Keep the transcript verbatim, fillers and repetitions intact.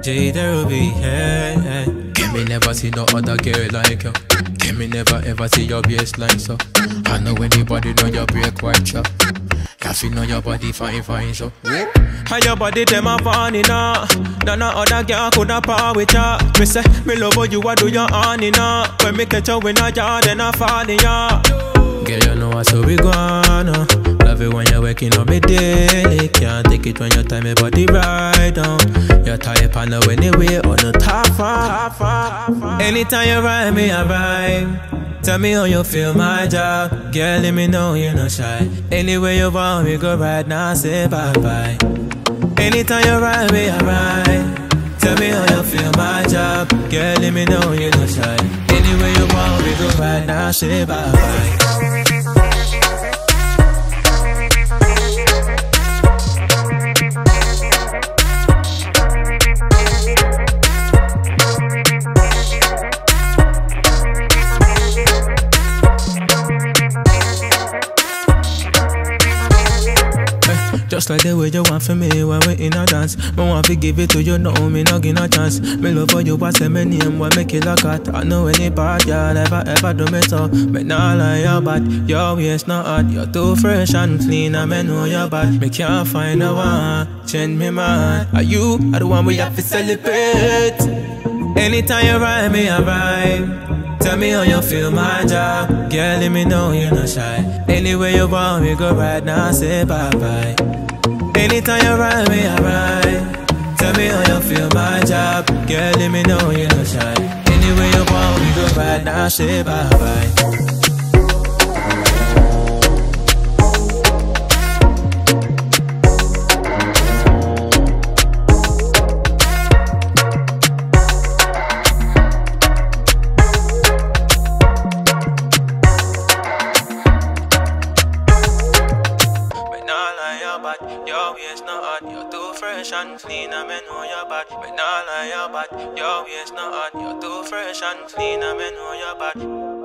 J the Ruby, hey, hey. Can me never see no other girl like you. Can me never ever see your baseline so. I know anybody know your break quite sure. Cause you know your body fine, fine so. And your body them a funny now. None other girl coulda par with ya. Me say me love how you a do your honey now. When me catch you in a yard then I fall in ya. Girl, you know what's so we gonna. Love it when you're waking up me daily. Can't take it when you tie me body right down. You type on the anyway on the top far. Anytime you ride me, I vibe. Tell me how you feel my job. Girl, let me know you're not shy. Anywhere you want, we go right now, say bye-bye. Anytime you ride me, I ride. Tell me how you feel my job. Girl, let me know you're not shy. Anywhere you want, we go right now, say bye-bye. Just like the way you want for me when we in a dance. Me want to give it to you, no, me not give no chance. Me love how you want say my name, what make it like that. I know any part, y'all ever, ever do me so. But not like your bad, your waist not hot. You're too fresh and clean, and me know you're bad. Me can't find no one, change me man. Are you, are the one we have to celebrate. Anytime you ride me, I vibe. Tell me how you feel my job. Girl, let me know you're not shy. Anywhere you want, we go right now, say bye-bye. Anytime you ride me, I ride. Tell me how you feel my job. Girl, let me know you're not shy. Anywhere you want, we go right now, say bye-bye. Your waist not hot, you're too fresh and clean, I me know you're bad. But not like you're bad. Your waist not hot, you're too fresh and clean, I me know you're bad.